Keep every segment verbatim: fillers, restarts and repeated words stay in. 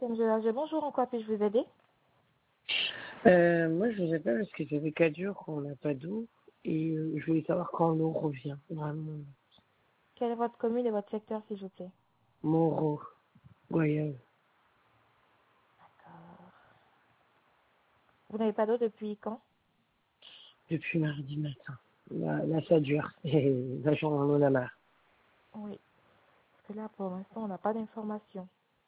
M G L G, bonjour, en quoi puis-je vous aider? Euh, moi, je vous appelle parce que ça fait quatre jours qu'on n'a pas d'eau et euh, je voulais savoir quand l'eau revient. Vraiment. Quelle est votre commune et votre secteur, s'il vous plaît? Moreau, Goyave, D'accord. Vous n'avez pas d'eau depuis quand? depuis mardi matin. Là, là ça dure. Et là, j'en en a marre. Oui. Parce que là, pour l'instant, on n'a pas d'informations.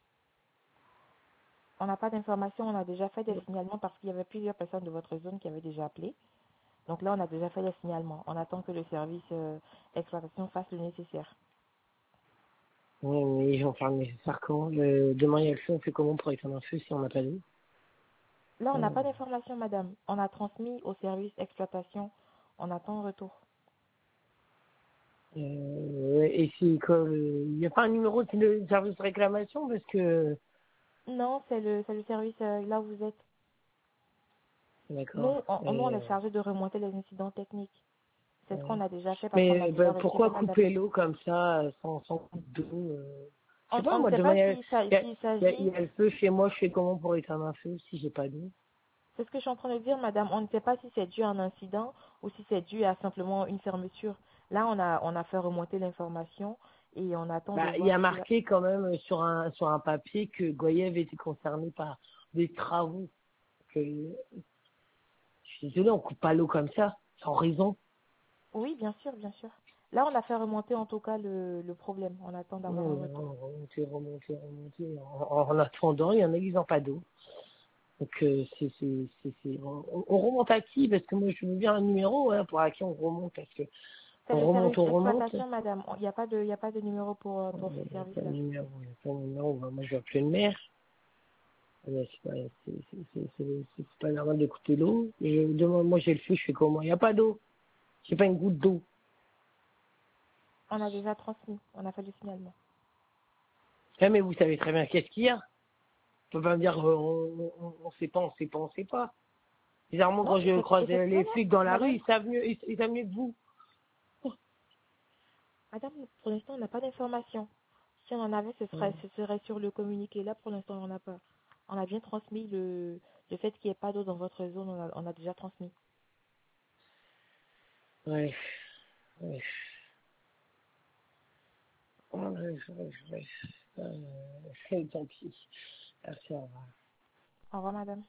On n'a pas d'informations, on a déjà fait des signalements parce qu'il y avait plusieurs personnes de votre zone qui avaient déjà appelé. Donc là, on a déjà fait des signalements. On attend que le service euh, exploitation fasse le nécessaire. Ouais, mais ils vont faire le nécessaire quand euh, Demain, il y a le feu, on fait comment pour éteindre un feu si on n'a pas d'eau? Là, on n'a euh, pas d'informations, madame. On a transmis au service exploitation. On attend un retour. euh, Et si quoi, euh, il n'y a pas un numéro de service de réclamation parce que... Non, c'est le, c'est le service euh, là où vous êtes. Nous, D'accord. on, nous, on est Euh, chargé de remonter les incidents techniques. C'est ce euh, qu'on a déjà fait parce qu'on a Mais déjà bah, reçu pas pourquoi mal couper d'appels. l'eau comme ça, euh, sans, sans coup d'eau euh... Je On, sais pas, on ne moi, sait demain, pas il y a, s'il s'a- il y a, s'il il y a- il s'agit, y a le feu chez moi, je fais comment pour éteindre un feu si j'ai pas d'eau? c'est ce que je suis en train de dire, madame. On ne sait pas si c'est dû à un incident ou si c'est dû à simplement une fermeture. Là, on a, on a fait remonter l'information et on attend de Bah, il y voir a ce qui va. marqué quand même sur un, sur un papier que Goyave était concerné par des travaux. Que, je suis désolé, on coupe pas l'eau comme ça, sans raison. Oui, bien sûr, bien sûr. Là, on a fait remonter en tout cas le, le problème. On attend d'avoir Non, un mais retour. on remonter, remonter, remonter. En, en attendant, il y en a qui n'ont pas d'eau. Donc, euh, c'est, c'est, c'est, c'est- on, on remonte à qui? Parce que moi, je veux bien un numéro hein, pour à qui on remonte. Parce que C'est on le remonte, service on remonte. exploitation, madame. Il n'y a pas de, il y a pas de numéro pour, euh, Il pour n'y ce a pas de service-là. numéro, il n'y a pas de numéro. Bah, moi, je vais appeler le maire. Euh, C'est pas, c'est, c'est, c'est, c'est- c'est pas normal d'écouter l'eau. Je demande, moi, j'ai le feu, je fais comment? Il n'y a pas d'eau. J'ai pas une goutte d'eau. On a déjà transmis. On a fait le signalement. Ah, mais vous savez très bien qu'est-ce qu'il y a. On peut pas me dire, euh, on, on, on sait pas, on sait pas, on sait pas. Bizarrement, Non, quand je effect- croise effectivement, les non. flics dans la rue, Madame, ils savent mieux, ils, ils savent mieux que vous. madame, pour l'instant, on n'a pas d'informations. Si on en avait, ce serait, ce serait sur le communiqué. Là, pour l'instant, on n'a pas. On a bien transmis le, le fait qu'il n'y ait pas d'eau dans votre zone. On a, on a déjà transmis. Ouais, ouais. Ouais, ouais, ouais, ouais. Euh, tant pis. Merci, au revoir. Au revoir, madame.